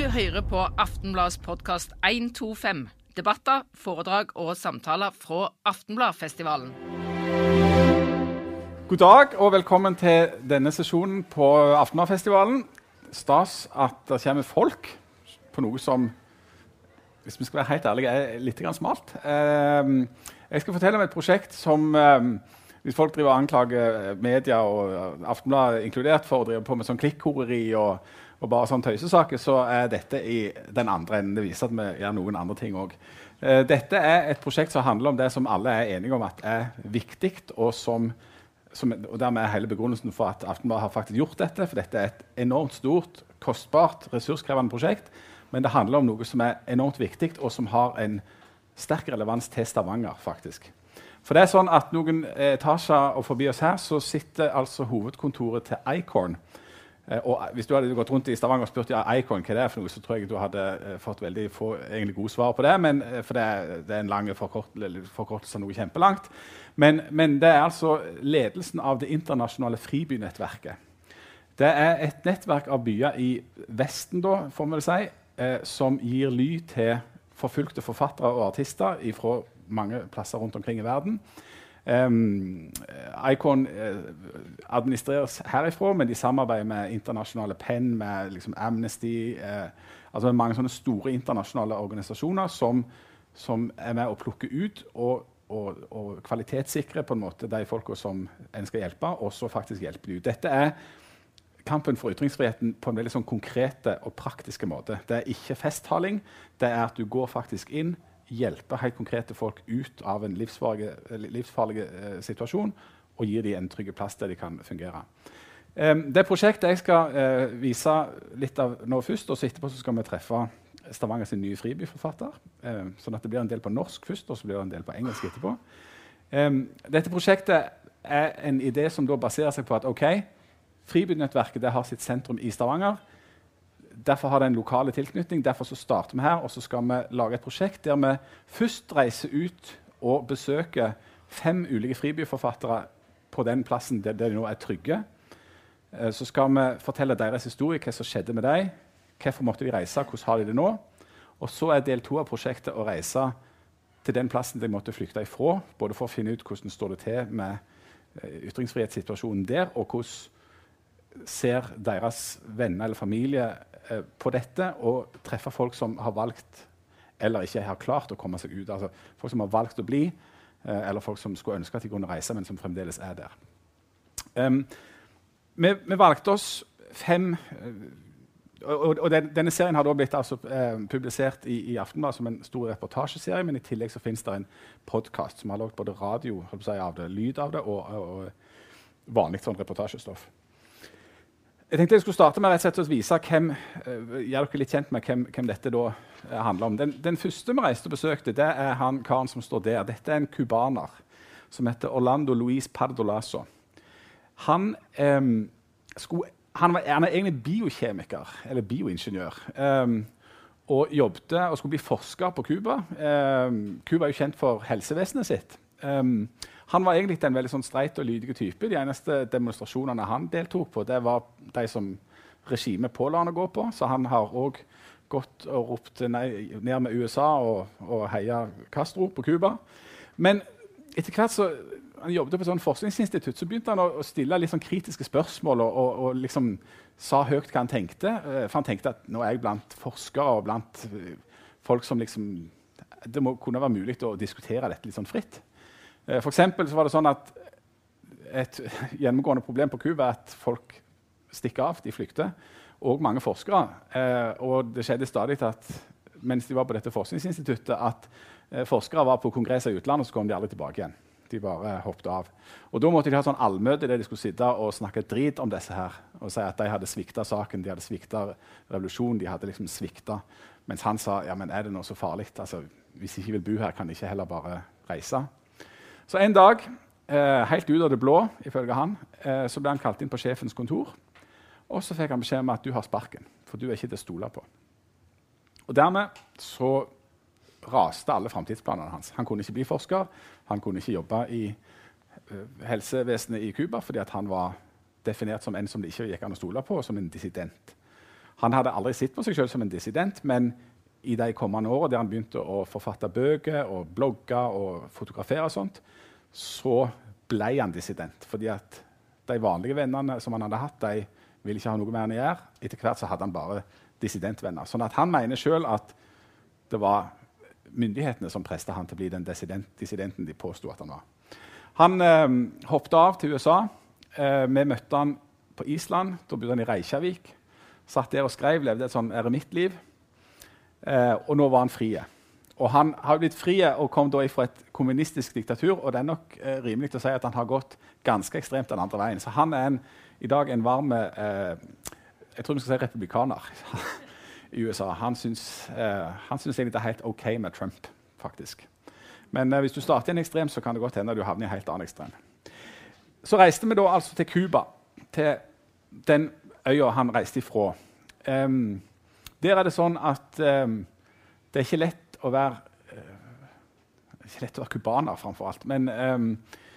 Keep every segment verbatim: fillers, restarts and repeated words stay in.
hører på Aftenbladets podcast en to fem. Debatter, foredrag og samtaler fra Aftenbladfestivalen. God dag og velkommen til denne sesjonen på Aftenbladfestivalen. Stas at det kommer folk på noe som, hvis vi skal være helt ærlige, er litt grann smalt. Eh, jeg skal fortelle om et prosjekt som, eh, hvis folk driver og anklager media og Aftenbladet inkludert for å drive på med sånn klikkhoreri og og bare sånn tøysesaker, så er dette i den andre enden. Det viser at vi gjør noen andre ting også. Uh, dette er et prosjekt som handler om det som alle er enige om at er viktig, og, som, som, og dermed er hele begrunnelsen for at Aftenbladet har faktisk gjort dette, for dette er et enormt stort, kostbart, ressurskrevende prosjekt, men det handler om noe som er enormt viktig, og som har en sterk relevans til Stavanger, faktisk. For det er sånn at noen etasjer og forbi oss her, så sitter altså hovedkontoret til Icorn. Uh, og hvis du hadde gått rundt i Stavanger og spurt ja, Icorn, hva det er for noe, så tror jeg du hadde uh, fått veldig få egentlig gode svar på det, men, uh, for det er, det er en lang forkort, forkortelse av noe kjempelangt. Men, men det er altså ledelsen av det internasjonale fribynettverket. Det er et nettverk av byer i Vesten, da, får man si, uh, som gir ly til forfulgte forfattere og artister fra mange plasser rundt omkring i verden. Um, Icorn uh, administreres herifra, men de samarbeider med internasjonale Penn, med liksom Amnesty, uh, altså med mange sånne store internasjonale organisasjoner som, som er med å plukke ut og, og, og kvalitetssikre på en måte de folka som en skal hjelpe, og så faktisk hjelpe de ut. Dette er kampen for ytringsfriheten på en veldig sånn konkrete og praktiske måte. Det er ikke festtaling, det er at du går faktisk inn, hjelper helt konkrete folk ut av en livsfarlig, livsfarlig eh, situasjon og gir dem en trygg plass der de kan fungere. Um, det prosjektet jeg skal uh, vise litt av nå først, og så etterpå så skal vi treffe Stavanger sin nye fribyforfatter, uh, sånn at det blir en del på norsk først, og så blir det en del på engelsk etterpå. Um, dette prosjektet er en idé som da baserer seg på at ok, fribynettverket det har sitt sentrum i Stavanger. Derfor har det en lokale tilknytning, derfor så starter vi her, og så skal vi lage et prosjekt der vi først reiser ut og besøker fem ulike fribyforfattere på den plassen der, der de nå er trygge. Eh, så skal vi fortelle deres historie, hva som skjedde med dem, hvorfor måtte de reise, hvordan har de det nå. Og så er del to av prosjektet å reise til den plassen de måtte flykte ifra, både for å finne ut hvordan står det til med eh, ytringsfrihetssituasjonen der, og hvordan ser deres venner eller familie eh, på dette, og treffer folk som har valgt eller ikke har klart å komme seg ut. Altså folk som har valgt å bli, eh, eller folk som skulle ønske at de kunne reise, men som fremdeles er der. Um, vi, vi valgte oss fem, uh, og, og den, denne serien har da blitt altså, uh, publisert i, i Aftenbladet som en stor reportasjeserie, men i tillegg så finnes det en podcast som har laget både radio si, av det, lyd av det, og, og, og vanlig sånn reportasjestoff. Jeg tenkte jeg skulle starte med rett og slett å vise hvem, uh, gjør dere litt kjent med hvem, hvem dette da uh, handler om. Den, den første vi reiste og besøkte, det er han karen som står der. Dette er en kubaner som heter Orlando Luis Pardolaso. Han, um, skulle, han, var, han er egentlig biokjemiker, eller bioingeniør, um, og jobbet og skulle bli forsker på Cuba. Um, Cuba er jo kjent for helsevesenet sitt. Um, Han var egentlig en veldig sånn streit og lydige type. De eneste demonstrasjonene han deltok på, det var de som regimet påla han å gå på. Så han har også gått og ropt ned, ned med U S A og, og heia Castro på Cuba. Men etter hvert så han jobbet på et sånt forskningsinstitutt, så begynte han å, å stille litt sånn kritiske spørsmål og, og, og liksom sa høyt hva han tenkte. For han tenkte at nå er jeg blant forskere og blant folk som liksom det må kunne være mulig å diskutere dette litt sånn fritt. For eksempel så var det sånn at et gjennomgående problem på Cuba er at folk stikker av, de flykter, og mange forskere. Eh, og det skjedde stadig at mens de var på dette forskningsinstituttet, at eh, forskere var på kongresser i utlandet, så kom de aldri tilbake igjen. De bare hoppet av. Og da måtte de ha sånn allmøte der de skulle sitte og snakke drit om disse her, og si at de hadde sviktet saken, de hadde sviktet revolusjonen, de hadde liksom sviktet. Mens han sa, ja, men er det noe så farlig? Altså, hvis de ikke vil bo her, kan de ikke heller bare reise. Så en dag, eh, helt ut av det blå, ifølge han, eh, så ble han kalt inn på sjefens kontor, og så fikk han beskjed om at du har sparken, for du er ikke til å stole på. Og dermed så raste alle fremtidsplanene hans. Han kunne ikke bli forsker, han kunne ikke jobbe i uh, helsevesenet i Cuba, fordi at han var definert som en som det ikke gikk an å stole på, som en dissident. Han hadde aldri sett på seg selv som en dissident, men i de kommende årene der han begynte å forfatte bøker og blogge og fotografere og sånt, så ble han dissident. Fordi at de vanlige vennene som han hadde hatt, de ville ikke ha noe med han å gjøre. Etter hvert så hadde han bare dissidentvenner. Sånn at han mener selv at det var myndighetene som presset han til å bli den dissident, dissidenten de påstod at han var. Han eh, hoppet av til U S A. Eh, vi møtte han på Island. Da bodde han i Reykjavik. Satt der og skrev, levde et sånn eremittliv. Eh, og nå var han frie. Og han har blitt frie og kom da fra et kommunistisk diktatur, og det er nok eh, rimelig til å si at han har gått ganske ekstremt den andre veien. Så han er en, i dag en varm eh, jeg tror vi skal si republikaner i U S A. Han syns, eh, han syns egentlig det er helt ok med Trump, faktisk. Men eh, hvis du starter i en ekstrem, så kan det godt hende at du havner i en helt annen ekstrem. Så reiste vi da altså til Cuba, til den øya han reiste ifra. Um, der er det sånn at um, det er ikke lett å være uh, ikke lett å være kubaner framfor alt, men um,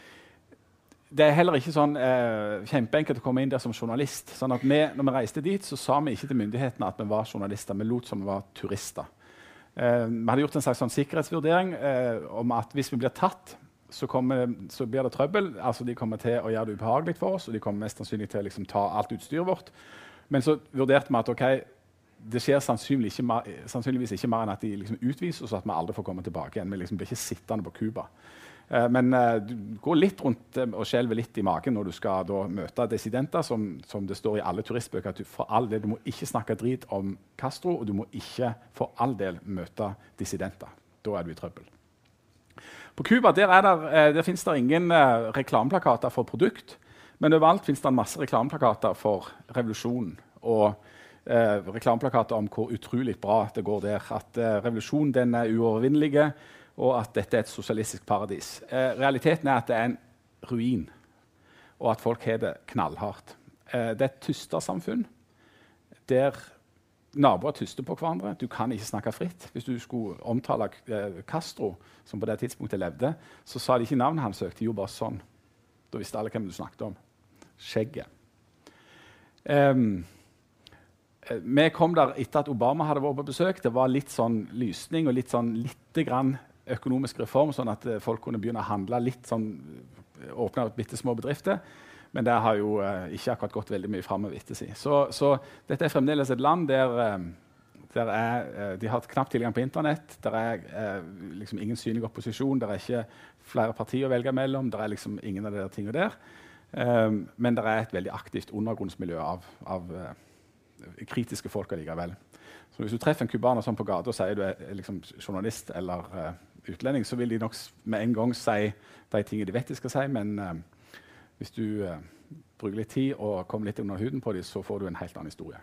det er heller ikke sånn uh, kjempeenkelt å komme inn der som journalist. Sånn at vi, når vi reiste dit, så sa vi ikke til myndighetene at vi var journalister, vi lot som vi var turister. Uh, vi hadde gjort en slags sånn sikkerhetsvurdering uh, om at hvis vi blir tatt, så, kommer, så blir det trøbbel. Altså, de kommer til å gjøre det ubehagelig for oss, og de kommer mest sannsynlig til å liksom, ta alt utstyret vårt. Men så vurderte vi at okay, det skjer sannsynligvis ikke, mer, sannsynligvis ikke mer enn at de liksom, utviser oss, at vi aldri får komme tilbake igjen. Vi liksom, blir ikke sittende på Cuba. Uh, men uh, du går litt rundt uh, og skjelver litt i magen når du skal da, møte dissidenter, som, som det står i alle turistbøker, at du, for all del, du må ikke snakke drit om Castro, og du må ikke for all del møte dissidenter. Da er du i trøbbel. På Cuba der er der, eh, der finnes det ingen eh, reklameplakater for produkt, men overalt finnes det en masse reklameplakater for revolusjonen, og eh, reklameplakater om hvor utrolig bra det går der, at eh, revolusjonen den er uovervinnelig, og at dette er et sosialistisk paradis. Eh, realiteten er at det er en ruin, og at folk har det knallhardt. Eh, det er et tystersamfunn der naboer tyster på hverandre. Du kan ikke snakke fritt. Hvis du skulle omtale eh, Castro, som på det tidspunktet levde, så sa de ikke navnet han søkte, jo bare sånn. Da visste alle hvem du snakket om. Skjegget. Um, vi kom der etter at Obama hadde vært på besøk. Det var litt sånn lysning og litt sånn litt grann økonomisk reform, sånn at uh, folk kunne begynne å handle litt sånn, åpne bitte små bedrifter. Men det har jo uh, ikke akkurat gått veldig mye fremover etter si. Så, så dette er fremdeles et land der, uh, der er, uh, de har knapt tilgang på internett. Der er uh, liksom ingen synlig opposisjon. Der er ikke flere partier å velge mellom. Der er liksom ingen av de der tingene der. Um, men det er et veldig aktivt undergrunnsmiljø av, av uh, kritiske folk allikevel. Så hvis du treffer en kubaner sånn på gata og sier du er liksom, journalist eller uh, utlending, så vil de nok med en gang si de tingene de vet de skal si, men uh, hvis du uh, bruker litt tid og kommer litt under huden på dem, så får du en helt annen historie.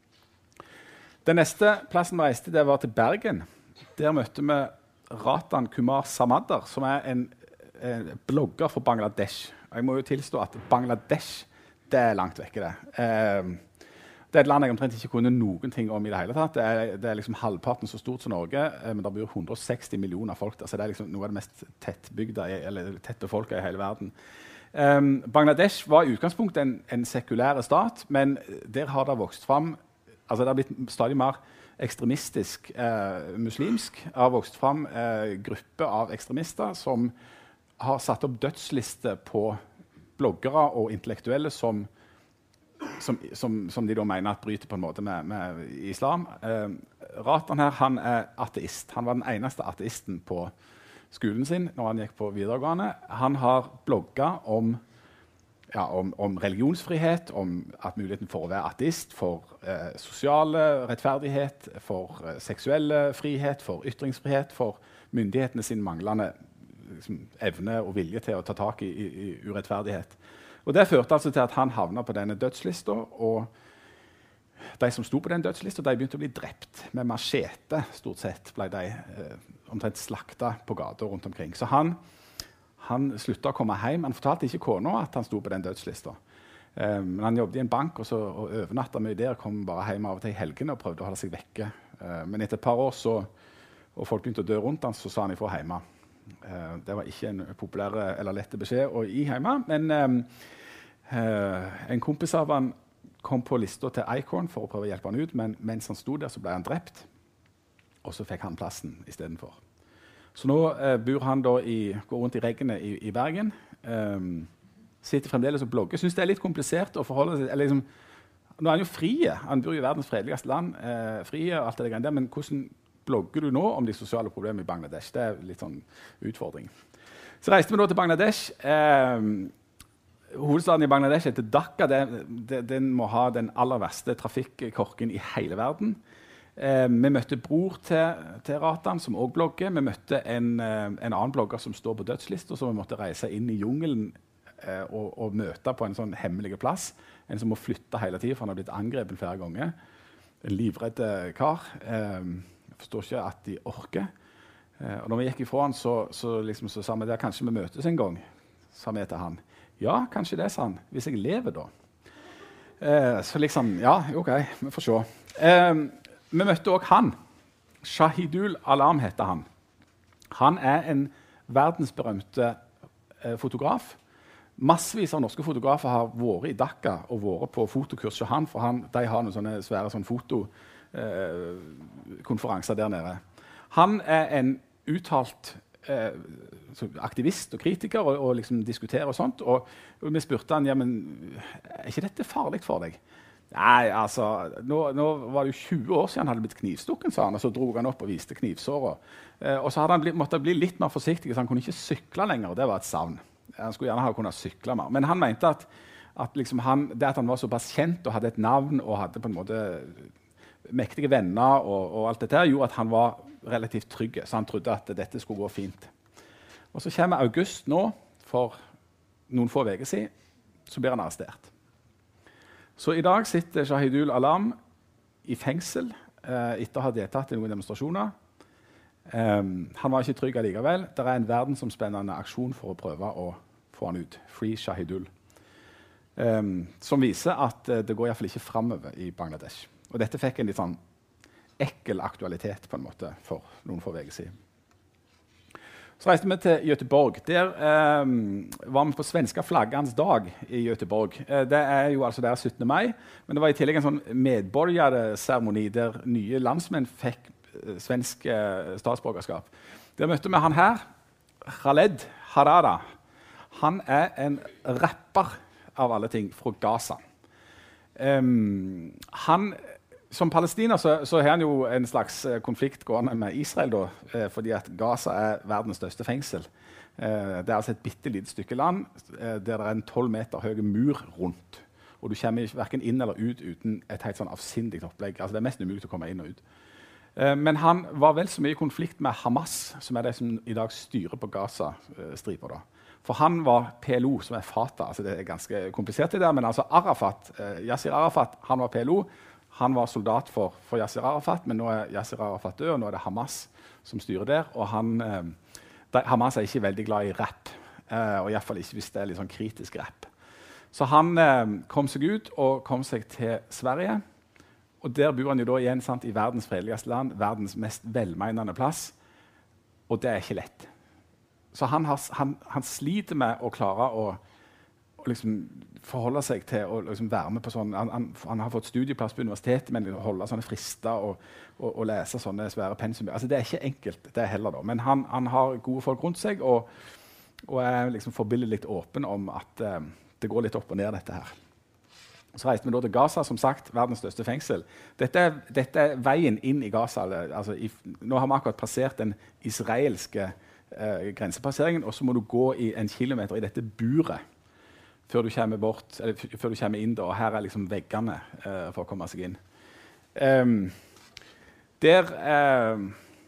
Den neste plassen vi reiste, det var til Bergen. Der møtte vi Ratan Kumar Samadar, som er en, en blogger for Bangladesh. Jeg må jo tilstå at Bangladesh, det er langt vekke det. Uh, det er et land jeg omtrent ikke kunne noen ting om i det hele tatt. Det er, det er liksom halvparten så stort som Norge, uh, men det bor hundre og seksti millioner folk der, så det er liksom noe av det mest tettbygda, eller tette folket i hele verden. Um, Bangladesh var i utgangspunktet en, en sekulære stat, men der har det vokst fram, altså det har blitt stadig mer ekstremistisk eh, muslimsk. Det har vokst fram eh, grupper av ekstremister som har satt opp dødslister på bloggere og intellektuelle som, som, som, som de da mener at bryter på en måte med, med islam. Eh, Ratan her, han er ateist. Han var den eneste ateisten på skolen sin når han gikk på videregående. Han har blogget om, ja, om, om religionsfrihet, om at muligheten for å være ateist, for eh, sosiale rettferdighet, for eh, seksuelle frihet, for ytringsfrihet, for myndighetene sin manglende liksom, evne og vilje til å ta tak i, i, i urettferdighet. Og det førte altså til at han havnet på denne dødslista, og de som sto på den dødslista, de begynte å bli drept med machete. Stort sett ble de eh, omtrent slakta på gata rundt omkring. Så han, han slutta å komme hjem. Han fortalte ikke kona at han sto på den dødslista. Um, men han jobbet i en bank og, så, og overnatta mye der, kom bare hjem av og til i helgene og prøvde å holde seg vekke. Uh, men etter et par år så, og folk begynte å dø rundt han, så sa han ifra hjemme. Uh, det var ikke en populær eller lett beskjed å gi hjemme, men um, uh, en kompis av han kom på lista til Eichhorn for å prøve å hjelpe han ut, men mens han sto der, så ble han drept. Og så fikk han plassen istedenfor. Så nå eh, bor han da i, går rundt i regnet i, i Bergen. Um, sitter fremdeles og blogger. Syns det er litt komplisert å forholde seg eller liksom, nå er han jo frie. Han bor i verdens fredeligste land. Eh, frie og alt det der, men hvordan blogger du nå om de sosiale problemene i Bangladesh? Det er litt sånn utfordring. Så reiste vi da til Bangladesh. Eh, hovedstaden i Bangladesh heter Dhaka. Det, det, den må ha den aller verste trafikkorken i hele verden. Eh, vi møtte bror til, til Ratan, som også blogger. Vi møtte en, eh, en annen blogger som står på dødslista, så vi måtte reise inn i jungelen eh, og, og møte på en sånn hemmelig plass. En som må flytte hele tiden, for han har blitt angrepet flere ganger. En livredd kar. Eh, jeg forstår ikke at de orker. Eh, og når vi gikk ifra han, så, så, liksom, så sa vi der, kanskje vi møtes en gang, sa vi til han. Ja, kanskje det, sa han. Hvis jeg lever da. Eh, så liksom, ja, ok, vi får se. Eh, Vi møtte også han. Shahidul Alam heter han. Han er en verdensberømte eh, fotograf. Massevis av norske fotografer har vært i Dhaka og vært på fotokurs hos han, for han, de har noen sånne svære sånne fotokonferanser eh, der nede. Han er en uttalt eh, aktivist og kritiker og, og liksom diskuterer og sånt. Og, og vi spurte han, ja, men er ikke dette farlig for deg? Nei, altså, nå, nå var det jo tjue år siden han hadde blitt knivstukken, sa han, og så dro han opp og viste knivsåret. Eh, og så hadde han blitt, måtte han bli litt mer forsiktig, så han kunne ikke sykle lenger, og det var et savn. Han skulle gjerne ha kunnet sykle mer. Men han mente at, at liksom han, det at han var såpass kjent og hadde et navn og hadde på en måte mektige venner og, og alt dette, gjorde at han var relativt trygg, så han trodde at dette skulle gå fint. Og så kommer august nå, for noen få uker siden, så blir han arrestert. Så i dag sitter Shahidul Alam i fengsel eh, etter å ha deltatt i noen demonstrasjoner. Um, han var ikke trygg allikevel. Det er en verdensomspennende aksjon for å prøve å få han ut. Free Shahidul. Um, som viser at uh, det går i hvert fall ikke fremover i Bangladesh. Og dette fikk en litt sånn ekkel aktualitet på en måte for noen få uker siden. Så reiste vi til Göteborg. Der eh, var vi på svenska flaggans dag i Göteborg. Eh, det er jo altså der syttende mai, men det var i tillegg en sånn medborgerseremoni der nye landsmenn fikk eh, svensk eh, statsborgerskap. Der møtte vi han her, Khaled Harada. Han er en rapper av alle ting fra Gaza. Um, han... Som palestiner så, så har han jo en slags eh, konflikt gående med Israel, da, eh, fordi at Gaza er verdens største fengsel. Eh, det er altså et bitte lite stykke land eh, der det er en tolv meter høy mur rundt. Og du kommer hverken inn eller ut uten et helt sånn avsindig opplegg. Altså, det er mest umulig å komme inn og ut. Eh, men han var vel så mye i konflikt med Hamas, som er det som i dag styrer på Gaza-stripa. Eh, For han var P L O, som er Fatah. Altså, det er ganske komplisert det der, men altså Arafat, eh, Yasir Arafat, han var P L O. Han var soldat for, for Yasir Arafat, men nå er Yasir Arafat død, og nå er det Hamas som styrer der. Og han, eh, de, Hamas er ikke veldig glad i rap, eh, og i hvert fall ikke hvis det er litt sånn kritisk rap. Så han eh, kom seg ut og kom seg til Sverige. Og der bor han jo da igjen sant, i verdens fredeligste land, verdens mest velmenende plass. Og det er ikke lett. Så han, har, han, han sliter med å klare å og liksom forholde seg til å liksom være med på sånn han, han, han har fått studieplass på universitetet, men holde sånne frister og, og, og lese sånne svære pensum. Altså, det er ikke enkelt, det er heller da. Men han, han har gode folk rundt seg og, og er liksom forbilledlig åpen om at um, det går litt opp og ned, dette her. Så reiste vi da til Gaza, som sagt, verdens største fengsel. Dette er, dette er veien inn i Gaza. Altså, i, nå har vi akkurat passert den israelske uh, grensepasseringen, og så må du gå i en kilometer i dette buret før du kommer bort, eller før du kommer inn da, og her er liksom veggene uh, for å komme seg inn. Um, der, uh,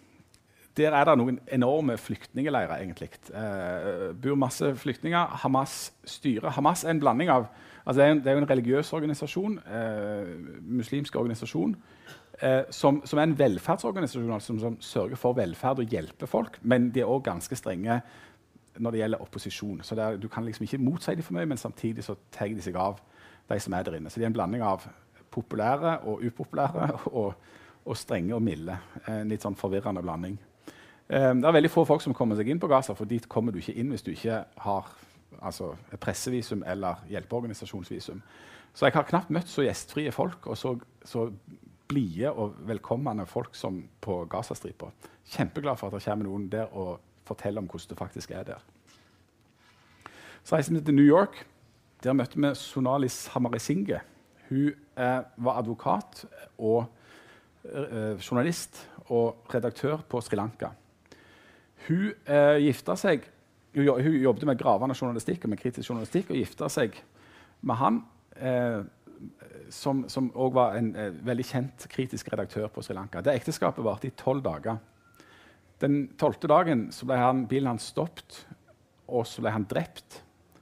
der er det noen enorme flyktningeleirer, egentlig. Uh, bor masse flyktninger. Hamas styrer. Hamas er en blanding av, altså det er, en, det er jo en religiøs organisasjon, uh, muslimsk organisasjon, uh, som, som er en velferdsorganisasjon, altså, som, som sørger for velferd og hjelper folk, men de er også ganske strenge når det gjelder opposisjon. Så er, du kan liksom ikke motsi dem for mye, men samtidig så tar de seg av de som er der inne. Så de er en blanding av populære og upopulære og, og strenge og milde. En litt sånn forvirrende blanding. Um, det er veldig få folk som kommer seg inn på Gaza, for dit kommer du ikke inn hvis du ikke har altså, et pressevisum eller hjelpeorganisasjonsvisum. Så jeg har knapt møtt så gjestfrie folk og så, så blide og velkommende folk som på Gazastripa. Kjempeglad for at det kommer noen der og forteller om hvordan det faktisk er der. Så reiste vi til New York. Der møtte vi Sonali Samarisinghe. Hun eh, var advokat og eh, journalist og redaktør på Sri Lanka. Hun eh, gifta seg, hun, hun jobbet med gravende journalistikk og med kritisk journalistikk og gifta seg med han, eh, som, som også var en eh, veldig kjent kritisk redaktør på Sri Lanka. Det ekteskapet varte i tolv dager. Den tolvte dagen så ble han, bilen hans stoppet, og så ble han drept.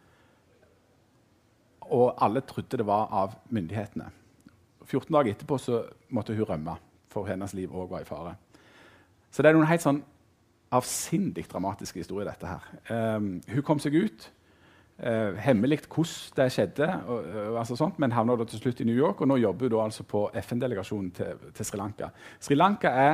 Og alle trodde det var av myndighetene. fjorten dager etterpå så måtte hun rømme, for hennes liv også var i fare. Så det er noen helt sånn avsindig dramatiske historier, dette her. Um, hun kom seg ut, uh, hemmelig hvordan det skjedde, og, og, altså sånt, men havnet da til slutt i New York, og nå jobber hun da altså på F N-delegasjonen til, til Sri Lanka. Sri Lanka er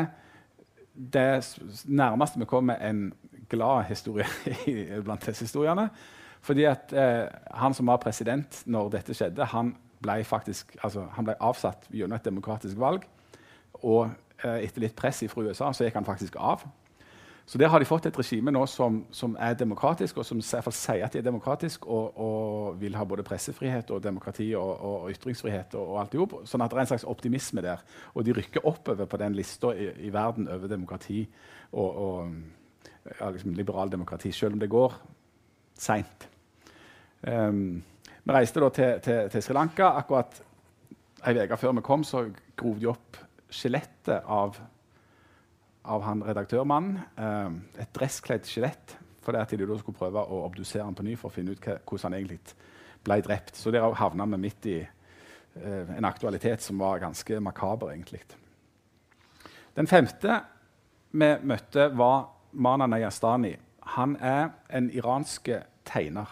det nærmeste vi kommer en glad historie blant disse historiene. Fordi at eh, han som var president når dette skjedde, han ble, faktisk, altså, han ble avsatt gjennom et demokratisk valg. Og eh, etter litt press fra U S A så gikk han faktisk av. Så der har de fått et regime nå som, som er demokratisk, og som i hvert fall sier at de er demokratisk, og, og vil ha både pressefrihet og demokrati og, og, og ytringsfrihet og, og alt i hop. Sånn at det er en slags optimisme der. Og de rykker oppover på den lista i, i verden over demokrati og, og ja, liksom liberal demokrati, selv om det går sent. Um, vi reiste da til, til, til Sri Lanka. Akkurat en uke før vi kom, så grov de opp skjelettet av av han redaktørmannen, eh, et dresskledd skjelett, for det at de da skulle prøve å obdusere han på ny for å finne ut hva, hvordan han egentlig ble drept. Så der havnet vi midt i eh, en aktualitet som var ganske makaber, egentlig. Den femte vi møtte var Mana Nayastani. Han er en iransk tegner.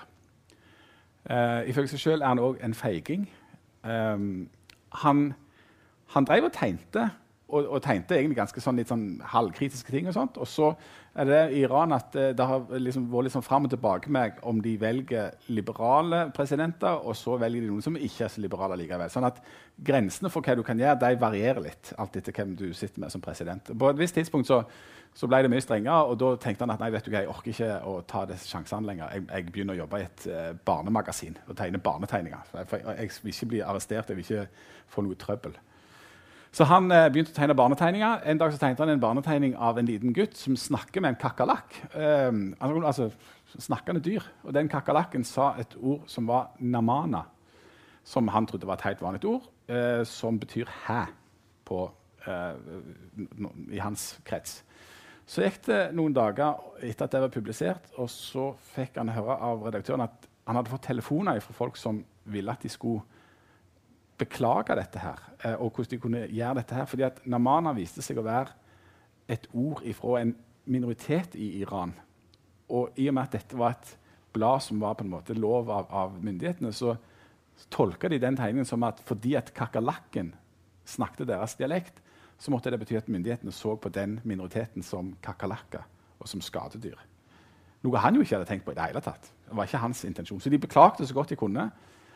Eh, ifølge seg selv er han også en feiging. Eh, han, han drev og tegnte, Og, og tegnte egentlig ganske sånn, litt sånn halvkritiske ting. Og sånt. Og så er det i Iran at uh, det har liksom vært litt sånn fram og tilbake med om de velger liberale presidenter, og så velger de noen som ikke er så liberale likevel. Sånn at grensene for hva du kan gjøre, de varierer litt, alt etter hvem du sitter med som president. På et visst tidspunkt så, så ble det mye strengere, og da tenkte han at nei, vet du hva, jeg orker ikke å ta disse sjansene lenger. Jeg, jeg begynner å jobbe i et uh, barnemagasin og tegne barnetegninger. For jeg, for jeg, jeg vil ikke bli arrestert, jeg vil ikke få noe trøbbel. Så han eh, begynte å tegne barnetegninger. En dag så tegnte han en barnetegning av en liten gutt som snakker med en kakerlakk. Um, altså, snakkende dyr. Og den kakerlakken sa et ord som var namana, som han trodde var et helt vanlig ord, eh, som betyr hæ på, eh, i hans krets. Så gikk det noen dager etter at det var publisert, og så fikk han høre av redaktøren at han hadde fått telefoner fra folk som ville at de skulle beklage dette her, eh, og hvordan de kunne gjøre dette her. Fordi at namana viste seg å være et ord fra en minoritet i Iran. Og i og med at dette var et blad som var på en måte lov av, av myndighetene, så, så tolket de den tegningen som at fordi at kakerlakken snakket deres dialekt, så måtte det bety at myndighetene så på den minoriteten som kakerlakker og som skadedyr. Noe han jo ikke hadde tenkt på i det hele tatt. Det var ikke hans intensjon. Så de beklagte så godt de kunne.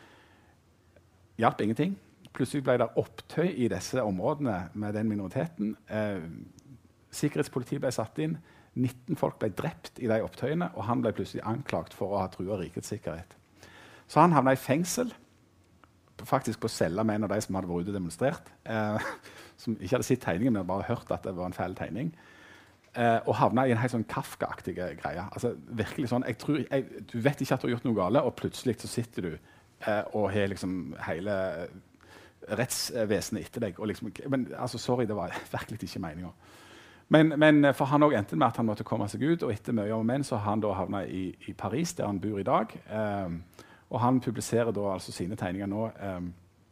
Hjalp ingenting. Plutselig ble det opptøy i disse områdene med den minoriteten. Eh, sikkerhetspolitiet ble satt inn. nitten folk ble drept i de opptøyene, og han ble plutselig anklagt for å ha truet rikets sikkerhet. Så han havnet i fengsel, faktisk på cella med en av de som hadde vært ute og demonstrert, eh, som ikke hadde sett tegningen, men hadde bare hørt at det var en feil tegning. Eh, og havnet i en helt sånn Kafka-aktig greie. Altså, virkelig sånn, jeg tror, jeg, du vet ikke at du har gjort noe gale, og plutselig så sitter du Uh, og har liksom hele rettsvesenet etter deg. Og liksom, men altså, sorry, det var virkelig ikke meningen. Men, men for han også endte med at han måtte komme seg ut, og etter mye om menn så har han da havnet i, i Paris, der han bor i dag. Um, og han publiserer da altså sine tegninger nå um,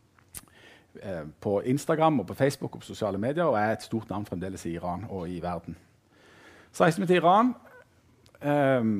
uh, på Instagram og på Facebook og på sosiale medier, og er et stort navn fremdeles i Iran og i verden. Så reiste vi til Iran. Um,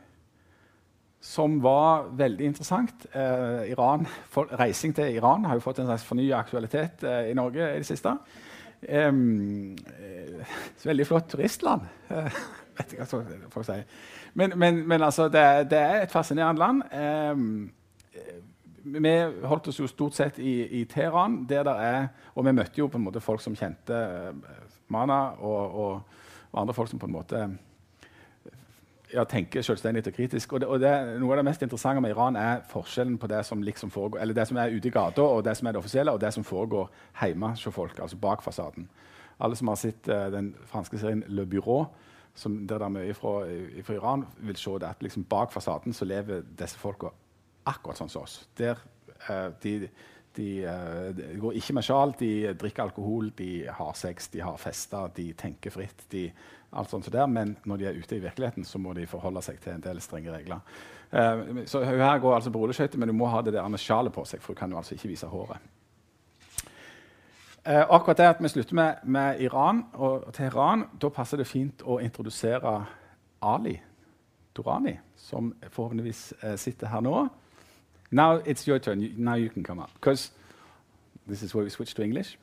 som var veldig interessant. Eh, Iran, for, reising til Iran har jo fått en slags fornyet aktualitet eh, i Norge i det siste. Eh, eh, veldig flott turistland, eh, vet ikke hva folk sier. Men, men, men altså, det, det er et fascinerende land. Eh, vi holdt oss jo stort sett i, i Teheran, der der er, og vi møtte jo på en måte folk som kjente uh, Mana, og, og, og andre folk som på en måte ja, tenker selvstendig og kritisk. Og, det, og det, noe av det mest interessante med Iran er forskjellen på det som, liksom foregår, eller det som er ute i gata, og det som er det offisielle, og det som foregår hjemme hos folk, altså bak fasaden. Alle som har sett uh, den franske serien Le Bureau, som der det er mye fra, fra Iran, vil se det at liksom bak fasaden så lever disse folka akkurat sånn som oss. Der, uh, de, de, uh, de går ikke med sjal, de drikker alkohol, de har sex, de har fester, de tenker fritt, de, alt sånt så der, men når de er ute i virkeligheten, så må de forholde seg til en del strenge regler. Uh, så her går altså på rulleskøyter, men du må ha det der sjalet på seg, for du kan jo altså ikke vise håret. Uh, akkurat det at vi slutter med, med Iran og Teheran, da passer det fint å introdusere Ali Durrani, som forhåpentligvis uh, sitter her nå. Now it's your turn. You, now you can come up, because this is where we switch to English.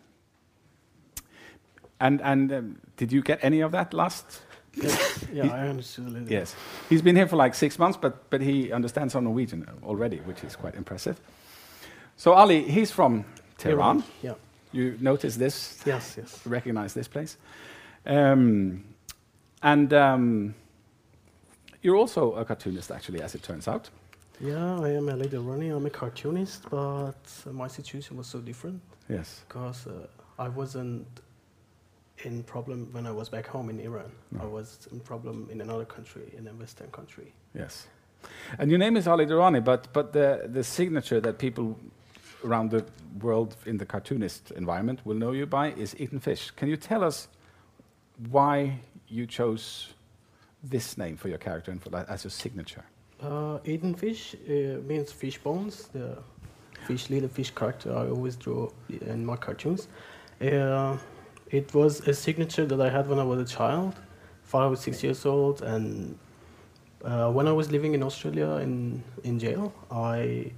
And and um, did you get any of that last? Yes, yeah, he, I understood a little. Yes, he's been here for like six months, but but he understands some Norwegian already, which is quite impressive. So Ali, he's from Tehran. Yeah. You notice this? Yes, yes. Recognize this place, um, and um, you're also a cartoonist, actually, as it turns out. Yeah, I am a little running. I'm a cartoonist, but uh, my situation was so different. Yes. Because uh, I wasn't in problem when I was back home in Iran. No. I was in problem in another country, in a Western country. Yes. And your name is Ali Durrani, but but the the signature that people around the world in the cartoonist environment will know you by is Eaten Fish. Can you tell us why you chose this name for your character and for that as your signature? Uh, Eaten Fish uh, means fish bones, the fish, little fish character I always draw in my cartoons. Uh, it was a signature that I had when I was a child, five or six years old, and uh, when I was living in Australia in, in jail, I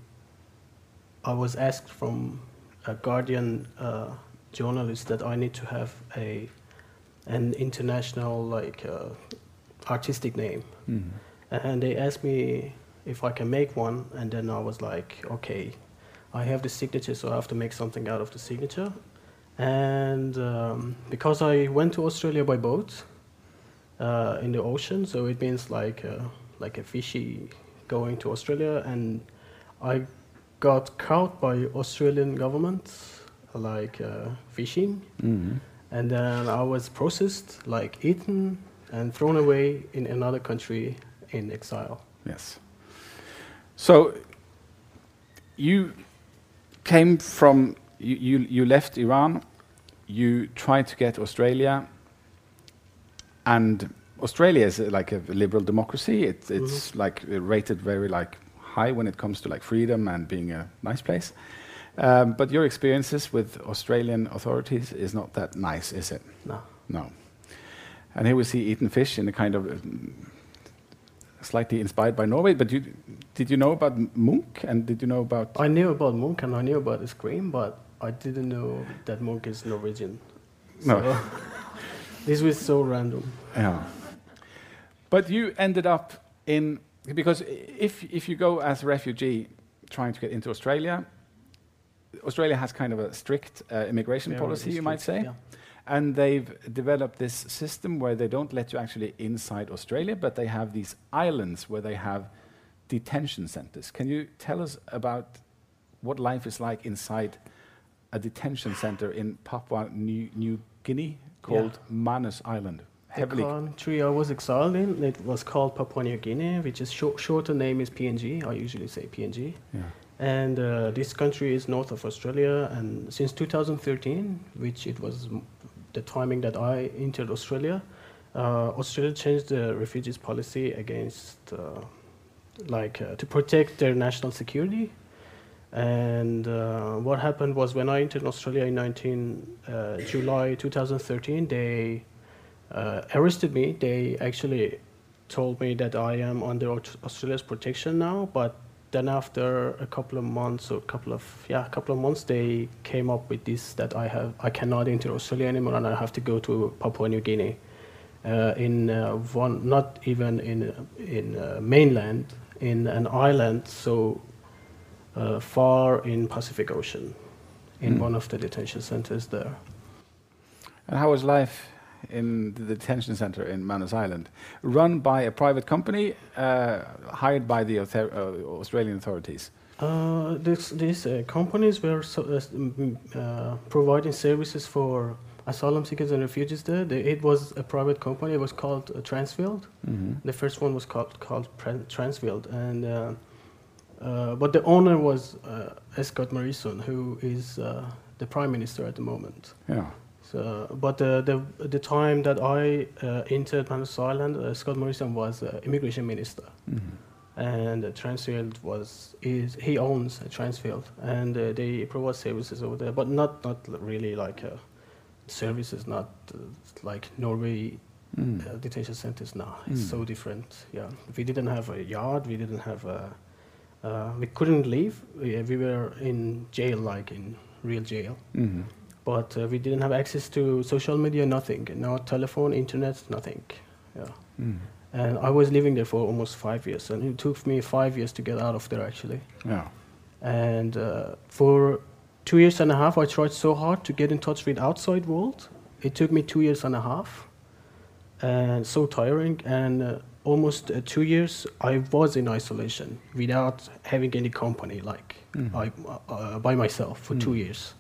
I was asked from a Guardian uh, journalist that I need to have a an international like uh, artistic name. Mm-hmm. And they asked me if I can make one, and then I was like, okay, I have the signature, so I have to make something out of the signature. And um, because I went to Australia by boat uh, in the ocean, so it means like uh, like a fishy going to Australia, and I got caught by Australian government like uh, fishing, mm-hmm. and then I was processed, like eaten and thrown away in another country in exile. Yes. So you came from, you, you, you left Iran, you tried to get Australia, and Australia is uh, like a liberal democracy. It, it's mm-hmm. like rated very like high when it comes to like freedom and being a nice place. Um, but your experiences with Australian authorities is not that nice, is it? No. No. And here we see Eaten Fish in a kind of uh, slightly inspired by Norway. But you, did you know about Munch, and did you know about? I knew about Munch and I knew about Scream, but I didn't know that Munch is Norwegian. So No. This was so random. Yeah. But you ended up in, because if if you go as a refugee trying to get into Australia, Australia has kind of a strict uh, immigration Very policy, you strict, might say. yeah. And they've developed this system where they don't let you actually inside Australia, but they have these islands where they have detention centers. Can you tell us about what life is like inside a detention center in Papua New, New Guinea called Yeah. Manus Island? The Heavily. country I was exiled in, it was called Papua New Guinea, which is short, shorter name is P N G. I usually say P N G. Yeah. And uh, this country is north of Australia, and since two thousand thirteen, which it was m- the timing that I entered Australia, uh, Australia changed the refugees policy against, uh, like, uh, to protect their national security. And uh, what happened was when I entered Australia in nineteen uh, July two thousand thirteen, they uh, arrested me. They actually told me that I am under Aust- Australia's protection now, but then after a couple of months or a couple of yeah, a couple of months, they came up with this that I have I cannot enter Australia anymore and I have to go to Papua New Guinea, uh, in uh, one not even in uh, in uh, mainland, in an island. So uh, far in Pacific Ocean, in Mm. one of the detention centers there. And how was life in the detention center in Manus Island, run by a private company, uh, hired by the author- uh, Australian authorities? Uh, this, these uh, companies were so, uh, mm, uh, providing services for asylum seekers and refugees there. They, it was a private company. It was called uh, Transfield. Mm-hmm. The first one was called called Pran- Transfield, and uh, uh, but the owner was uh, Scott Morrison, who is uh, the prime minister at the moment. Yeah. So, but the the, the time that I uh, entered Manus Island, uh, Scott Morrison was uh, immigration minister. Mm-hmm. And uh, Transfield was is he owns uh, Transfield, and uh, they provide services over there, but not not really like uh, services, not uh, like Norway Mm. uh, detention centers. Now it's Mm. so different. Yeah, we didn't have a yard, we didn't have a, uh, we couldn't leave. We, we were in jail, like in real jail, Mm-hmm. but uh, we didn't have access to social media, nothing, no telephone, internet, nothing. Yeah. Mm. And I was living there for almost five years, and it took me five years to get out of there, actually. Yeah. And uh, for two years and a half, I tried so hard to get in touch with outside world. It took me two years and a half, and so tiring. And uh, almost uh, two years, I was in isolation without having any company, like Mhm. I, uh, by myself for two Mm. years.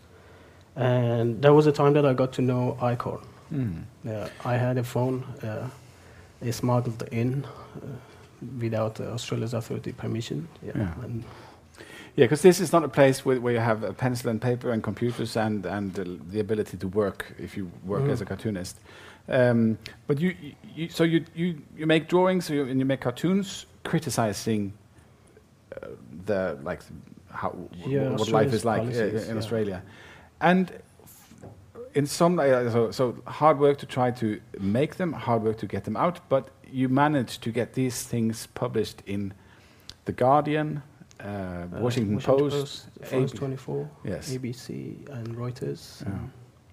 And that was the time that I got to know ICORN. Mm. Yeah, I had a phone. Uh, they smuggled in uh, without uh, Australia's authority permission. Yeah, Yeah. and Yeah, because this is not a place where, where you have a pencil and paper and computers and, and uh, the ability to work if you work Mhm. as a cartoonist. Um, but you, you, so you, you, you make drawings so you, and you make cartoons criticizing uh, the like how Yeah, what life Australia's is like uh, policies, in yeah. Australia, and f- in some uh, so, so hard work to try to make them, hard work to get them out. But you managed to get these things published in the Guardian. Uh, uh, Washington, Post, France A B twenty-four, yes, A B C, and Reuters. yeah.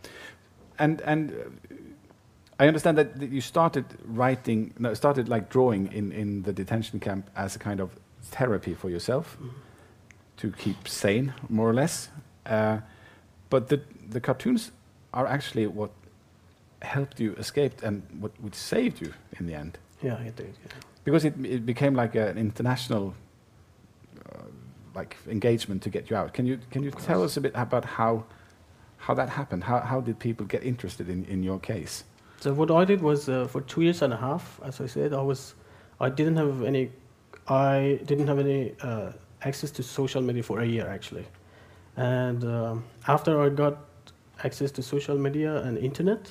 and and uh, I understand that, that you started writing, no, started like drawing in in the detention camp as a kind of therapy for yourself Mm. to keep sane, more or less. Uh, but the the cartoons are actually what helped you escape and what which saved you in the end, Yeah, it did. Yeah. because it it became like an international like engagement to get you out. Can you can you Of tell course. us a bit about how how that happened? How how did people get interested in, in your case? So what I did was uh, for two years and a half, as I said, I was, I didn't have any, I didn't have any uh, access to social media for a year actually, and um, after I got access to social media and internet,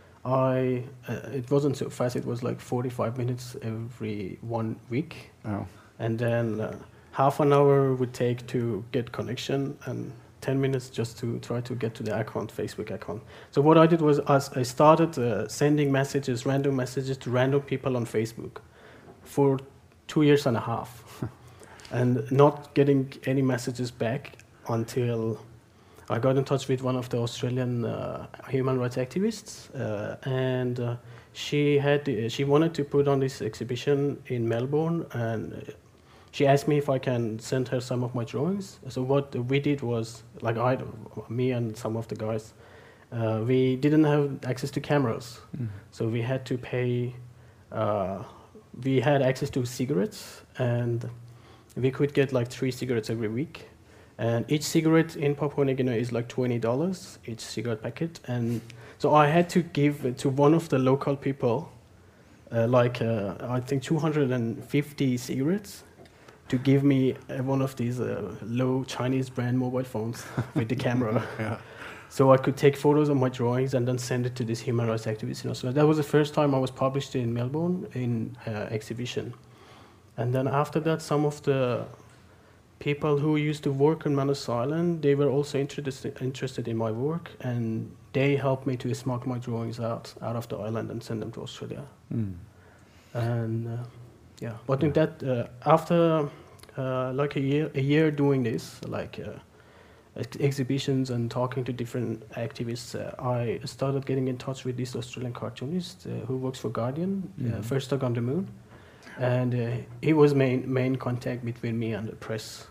I uh, it wasn't so fast. It was like forty-five minutes every one week, Oh, and then uh, half an hour would take to get connection, and ten minutes just to try to get to the account, Facebook account. So what I did was as I started uh, sending messages, random messages to random people on Facebook for two years and a half, and not getting any messages back until I got in touch with one of the Australian uh, human rights activists, uh, and uh, she had uh, she wanted to put on this exhibition in Melbourne, and uh, she asked me if I can send her some of my drawings. So what we did was, like I, me and some of the guys, uh, we didn't have access to cameras, mm. so we had to pay. Uh, we had access to cigarettes, and we could get like three cigarettes every week. And each cigarette in Papua New Guinea is like twenty dollars, each cigarette packet. And so I had to give it to one of the local people, uh, like uh, I think two hundred fifty cigarettes, to give me uh, one of these uh, low Chinese brand mobile phones with the camera. Yeah. So I could take photos of my drawings and then send it to this human rights activist in Australia. That was the first time I was published in Melbourne in uh, exhibition. And then after that, some of the people who used to work on Manus Island, they were also interested interested in my work, and they helped me to smuggle my drawings out out of the island and send them to Australia. Mm. And uh, yeah, but in that uh, after uh, like a year a year doing this, like uh, ex- exhibitions and talking to different activists, uh, I started getting in touch with this Australian cartoonist uh, who works for Guardian, uh, Mhm. First Dog on the Moon. And uh, he was main main contact between me and the press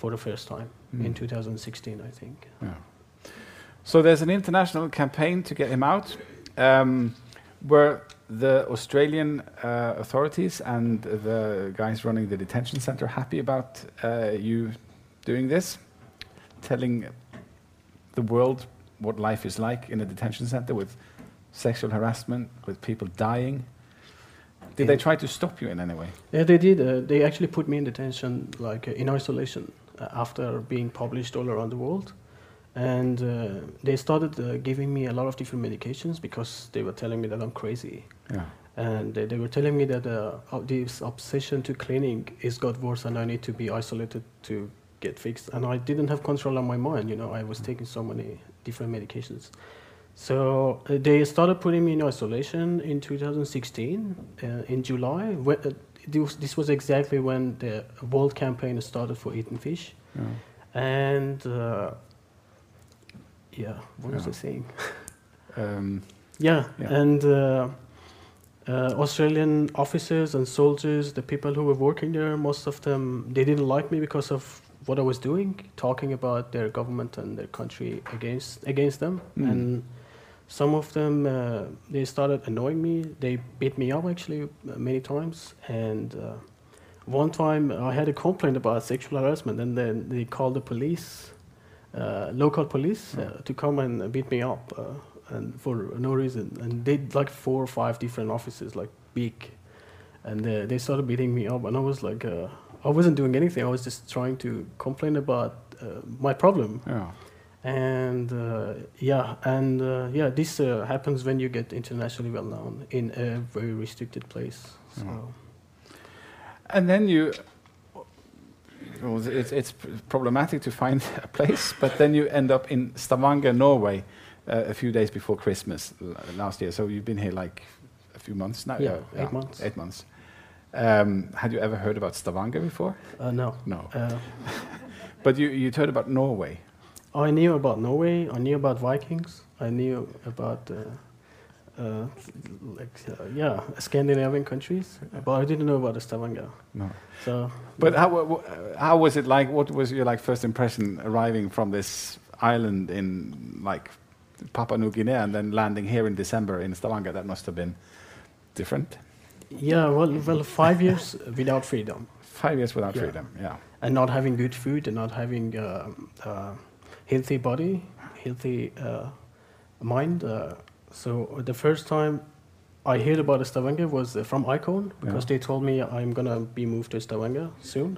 for the first time Mm. in two thousand sixteen, I think. Yeah. So there's an international campaign to get him out. Um, were the Australian uh, authorities and the guys running the detention center happy about uh, you doing this? Telling the world what life is like in a detention center with sexual harassment, with people dying? Did they try to stop you in any way? Yeah, they did. Uh, they actually put me in detention, like uh, in isolation, uh, after being published all around the world. And uh, they started uh, giving me a lot of different medications because they were telling me that I'm crazy. Yeah. And uh, they were telling me that uh, uh, this obsession to cleaning is got worse and I need to be isolated to get fixed. And I didn't have control on my mind, you know, I was taking so many different medications. So uh, they started putting me in isolation in two thousand sixteen, uh, in July. When, uh, this, this was exactly when the world campaign started for Eating Fish. Yeah. And uh, yeah, what was Yeah. I saying? Um, Yeah, Yeah. and uh, uh, Australian officers and soldiers, the people who were working there, most of them, they didn't like me because of what I was doing, talking about their government and their country against against them. Mm. And some of them, uh, they started annoying me. They beat me up actually uh, many times. And uh, one time I had a complaint about sexual harassment, and then they called the police, uh, local police, uh, to come and beat me up. Uh, and for no reason, and they like four or five different officers, like big, and uh, they started beating me up, and I was like, uh, I wasn't doing anything. I was just trying to complain about uh, my problem, yeah. and uh, yeah, and uh, yeah, this uh, happens when you get internationally well known in a very restricted place. So. Yeah. And then you, well, it's, it's problematic to find a place, but then you end up in Stavanger, Norway, uh, a few days before Christmas l- last year. So you've been here like a few months now? Yeah, Uh, eight months. Eight months. Um, had you ever heard about Stavanger before? Uh, no. No. Uh, But you, you'd heard about Norway. I knew about Norway. I knew about Vikings. I knew about uh, uh, like uh, yeah, Scandinavian countries, but I didn't know about the Stavanger. No. So, But how, wa- wa- how was it like? What was your like first impression arriving from this island in like Papua New Guinea and then landing here in December in Stavanger? That must have been different. yeah, well, well, five years without freedom Five years without Yeah. freedom. Yeah. and not having good food and not having uh, uh, healthy body, healthy uh, mind. Uh, so the first time I heard about the Stavanger was uh, from Icon because Yeah. they told me I'm gonna be moved to Stavanger soon,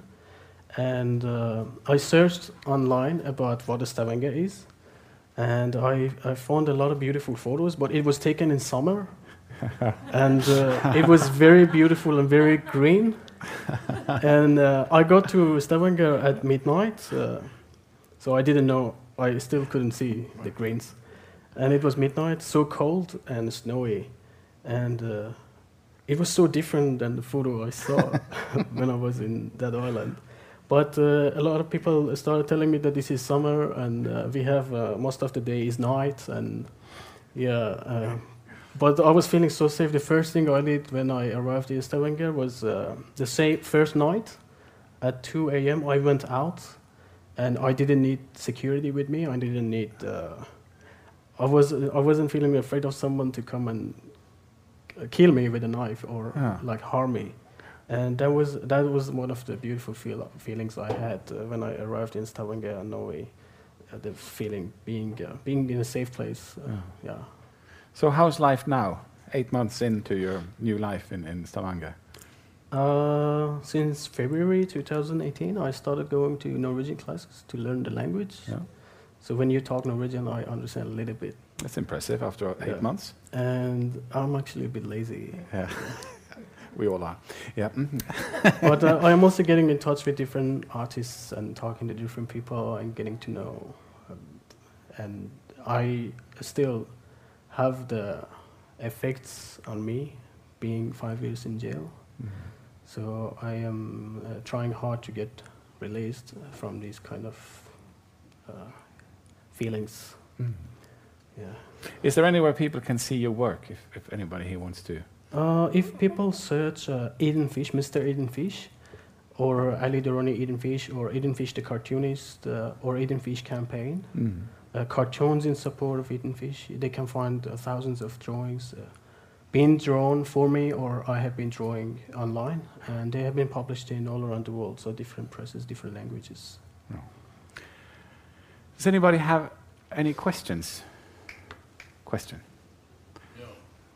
and uh, I searched online about what the Stavanger is, and I, I found a lot of beautiful photos, but it was taken in summer, and uh, it was very beautiful and very green. And uh, I got to Stavanger at midnight, uh, so I didn't know, I still couldn't see the greens. And it was midnight, so cold and snowy, and uh, it was so different than the photo I saw when I was in that island. But uh, a lot of people started telling me that this is summer, and uh, we have uh, most of the day is night, and yeah. Uh, but I was feeling so safe. The first thing I did when I arrived in Stavanger was uh, the same first night at two a m I went out, and I didn't need security with me. I didn't need. Uh, I was I wasn't feeling afraid of someone to come and uh, kill me with a knife or Ah. like harm me. And that was that was one of the beautiful feel, feelings I had uh, when I arrived in Stavanger, Norway. Uh, the feeling being uh, being in a safe place. Uh, Yeah. yeah. So how's life now? Eight months into your new life in, in Stavanger. Uh, since February two thousand eighteen, I started going to Norwegian classes to learn the language. Yeah. So when you talk Norwegian, I understand a little bit. That's impressive after eight Yeah. months. And I'm actually a bit lazy. Yeah. We all are. Yeah. Mhm. But uh, I am also getting in touch with different artists and talking to different people and getting to know. Um, and I still have the effects on me being five years in jail. Mhm. So I am uh, trying hard to get released from these kind of uh, feelings. Mhm. Yeah. Is there anywhere people can see your work if, if anybody here wants to? Uh, if people search uh, Eden Fish, Mister Eden Fish, or Ali Durrani Eating Fish, or Eating Fish the cartoonist, uh, or Eating Fish campaign. Mm. Uh, cartoons in support of Eating Fish. They can find uh, thousands of drawings uh, being drawn for me, or I have been drawing online, and they have been published in all around the world, so different presses, different languages. No. Does anybody have any questions? Question. Yeah.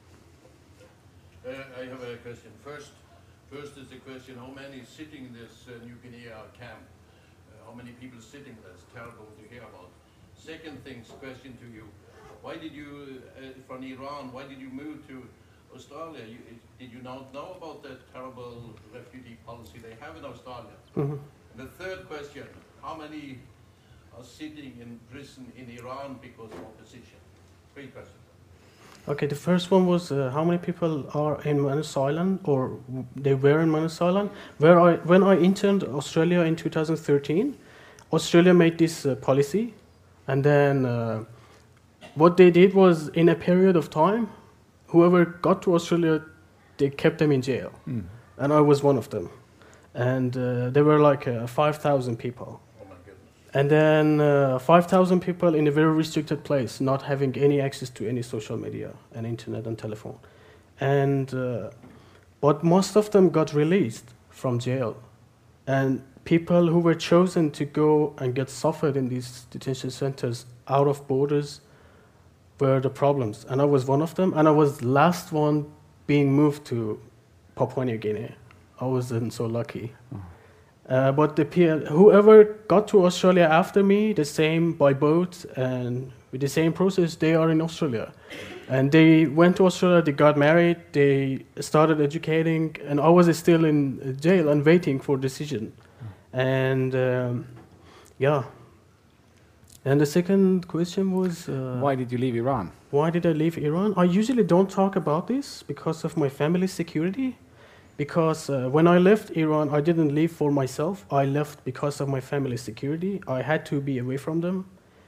Uh, I have a question. First, first is the question: how many sitting in this uh, New Guinea camp? Uh, how many people sitting? That's terrible to hear about. Second thing's question to you: why did you, uh, from Iran, why did you move to Australia? You, did you not know about the terrible refugee policy they have in Australia? Mm-hmm. And the third question: how many are sitting in prison in Iran because of opposition? Three questions. Okay, the first one was uh, how many people are in Manus Island, or w- they were in Manus Island. Where I, when I interned Australia in two thousand thirteen, Australia made this uh, policy, and then uh, what they did was, in a period of time, whoever got to Australia, they kept them in jail, Mm. and I was one of them, and uh, there were like uh, five thousand people. Oh my goodness. And then uh, five thousand people in a very restricted place, not having any access to any social media and internet and telephone. And uh, but most of them got released from jail. And people who were chosen to go and get suffered in these detention centers out of borders were the problems. And I was one of them. And I was last one being moved to Papua New Guinea. I wasn't so lucky. Uh, but the peer, whoever got to Australia after me, the same by boat and with the same process, they are in Australia. And they went to Australia, they got married, they started educating, and I was still in jail and waiting for decision. And um, yeah. And the second question was... Uh, Why did you leave Iran? Why did I leave Iran? I usually don't talk about this because of my family's security. Because uh, when I left Iran, I didn't leave for myself. I left because of my family's security. I had to be away from them.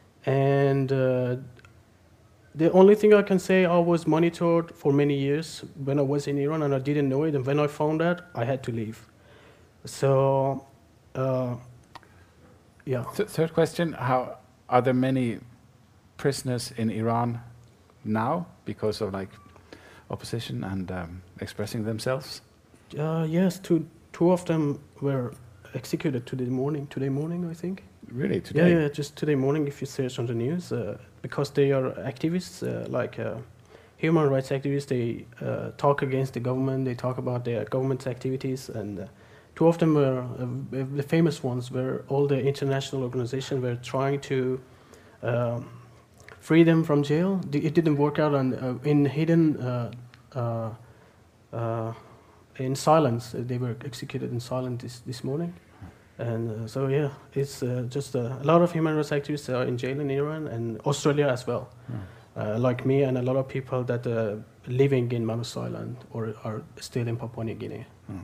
And uh, the only thing I can say, I was monitored for many years when I was in Iran, and I didn't know it. And when I found out, I had to leave. So, uh, yeah. Th- third question: how are there many prisoners in Iran now because of like opposition and um, expressing themselves? Uh, yes, two two of them were executed today morning. Today morning, I think. Really, today? Yeah, yeah, just today morning. If you search on the news, uh, because they are activists, uh, like uh, human rights activists, they uh, talk against the government. They talk about their government's activities, and uh, two of them were uh, the famous ones, where all the international organizations were trying to um, free them from jail. D- It didn't work out, and uh, in hidden. Uh, uh, uh, In silence, uh, they were executed in silence this, this morning, and uh, so yeah, it's uh, just uh, a lot of human rights activists are in jail in Iran and Australia as well, uh, like me and a lot of people that are living in Manus Island or are still in Papua New Guinea.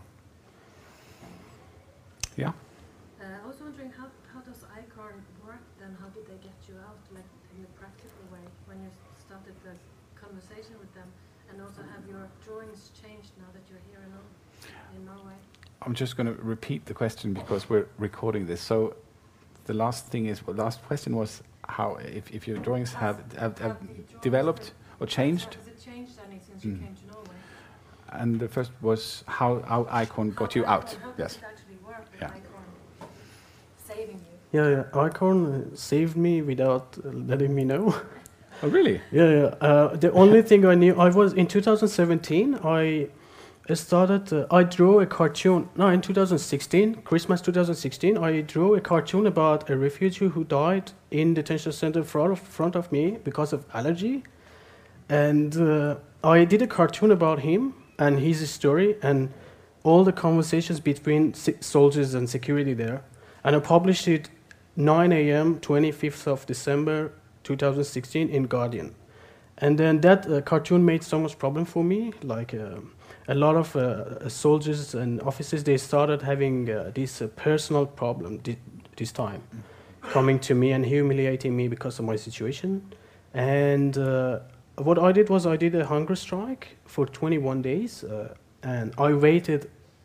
Yeah. Uh, I was wondering how how does ICORN work? Then how did they get you out, like in a practical way, when you started the conversation with them? And also, have your drawings changed now that you're here in, in Norway? I'm just going to repeat the question because we're recording this. So the last thing is, well, the last question was how, if, if your drawings have, have, have How did your developed drawings- or changed? Has it changed any since Mm. you came to Norway? And the first was how, how Icon got you How- out. How did Yes. it actually work with Yeah. ICORN saving you? Yeah, yeah. ICORN uh, saved me without uh, letting me know. Oh, really? Yeah, yeah. Uh, the only thing I knew, I was in two thousand seventeen. I started. Uh, I drew a cartoon. No, in two thousand sixteen, Christmas two thousand sixteen, I drew a cartoon about a refugee who died in detention center in front of, front of me because of allergy, and uh, I did a cartoon about him and his story and all the conversations between si- soldiers and security there, and I published it nine a.m. twenty-fifth of December. two thousand sixteen in Guardian, and then that uh, cartoon made so much problem for me. Like uh, a lot of uh, soldiers and officers, they started having uh, this uh, personal problem thi- this time, coming to me and humiliating me because of my situation. And uh, what I did was I did a hunger strike for twenty-one days, uh, and I waited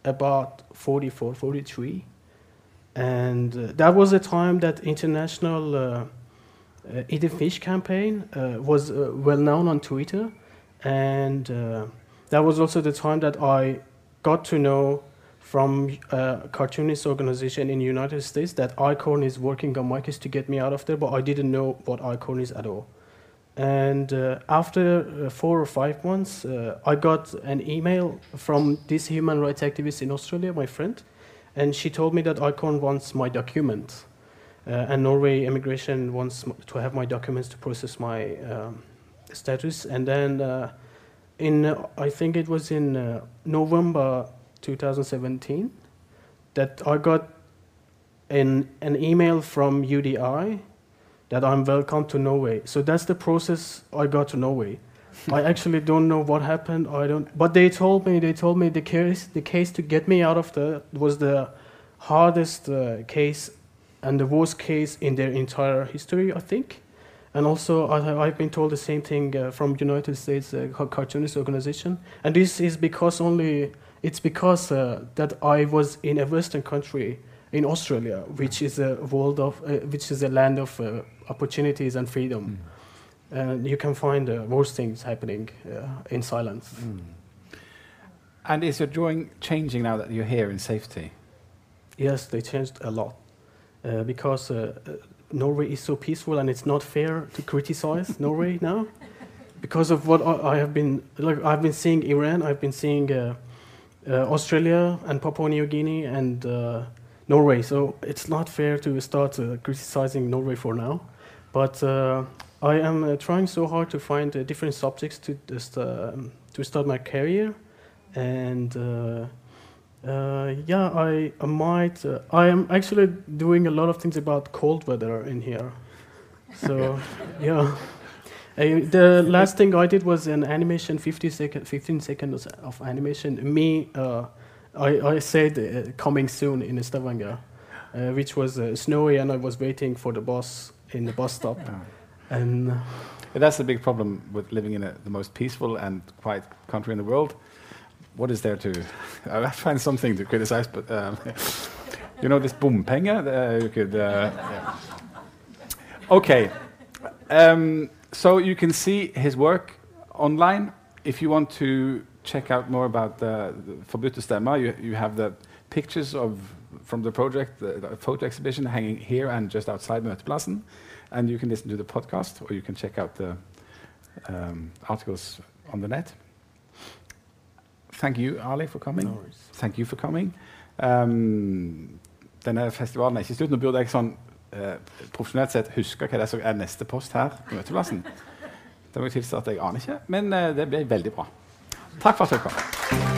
about forty-four, forty-three. And uh, that was a time that international uh, uh, Eat the Fish campaign uh, was uh, well known on Twitter. And uh, that was also the time that I got to know from a cartoonist organization in the United States that Icorn is working on my case to get me out of there, but I didn't know what Icorn is at all. And uh, after uh, four or five months, uh, I got an email from this human rights activist in Australia, my friend, and she told me that Icorn wants my documents, uh, and Norway immigration wants m- to have my documents to process my um, status. And then uh, in, uh, I think it was in uh, November twenty seventeen, that I got an, an email from U D I that I'm welcome to Norway. So that's the process I got to Norway. I actually don't know what happened. I don't. But they told me. They told me the case. The case to get me out of there was the hardest uh, case and the worst case in their entire history, I think. And also, I, I've been told the same thing uh, from United States uh, Cartoonist Organization. And this is because only. It's because uh, that I was in a Western country, in Australia, which is a world of, uh, which is a land of uh, opportunities and freedom. Mm. And you can find uh, worse things happening uh, in silence. Mm. And is your drawing changing now that you're here in safety? Yes, they changed a lot. Uh, because uh, uh, Norway is so peaceful and it's not fair to criticize Norway now. Because of what I, I have been, like I've been seeing Iran, I've been seeing uh, uh, Australia and Papua New Guinea and uh, Norway. So it's not fair to start uh, criticizing Norway for now. But uh, I am uh, trying so hard to find uh, different subjects to just, uh, to start my career, and uh, uh, yeah, I, I might. Uh, I am actually doing a lot of things about cold weather in here. So yeah, uh, the last thing I did was an animation, fifteen second, fifteen seconds of animation. Me, uh, I, I said uh, coming soon in Stavanger, uh, which was uh, snowy, and I was waiting for the bus in the bus stop. Oh. And uh, that's the big problem with living in a, the most peaceful and quiet country in the world. What is there to... I find something to criticize, but um, you know this bompenger? Uh, you could... Uh, yeah. Okay. Um, so you can see his work online. If you want to check out more about the, the Forbudte Stemmer, you, you have the pictures of from the project, the, the photo exhibition hanging here and just outside Møteplassen. And you can listen to the podcast, or you can check out the um, articles on the net. Thank you, Ali, for coming. No worries. Thank you for coming. Um, denne festivalen er ikke slutt. Nå burde jeg sånn uh, profesjonelt sett huske hva det er som er neste post her på Møteplassen. Det må jeg tilstå at jeg aner ikke, men uh, det ble veldig bra. Takk for at dere kom.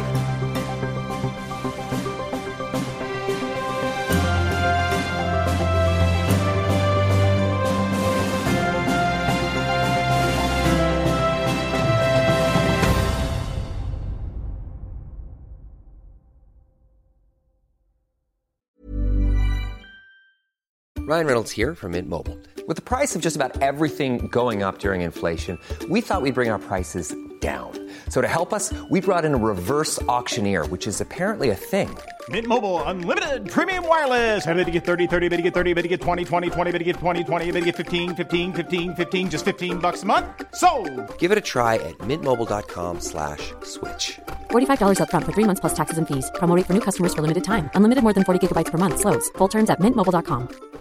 Ryan Reynolds here from Mint Mobile. With the price of just about everything going up during inflation, we thought we'd bring our prices down. So to help us, we brought in a reverse auctioneer, which is apparently a thing. Mint Mobile Unlimited Premium Wireless. How to get thirty, thirty, how to get thirty, how to get twenty, twenty, twenty, how to get twenty, twenty, how to get fifteen, fifteen, fifteen, fifteen, just fifteen bucks a month? Sold! Give it a try at mintmobile.com slash switch. forty-five dollars up front for three months plus taxes and fees. Promo rate for new customers for limited time. Unlimited more than forty gigabytes per month. Slows full terms at mint mobile dot com.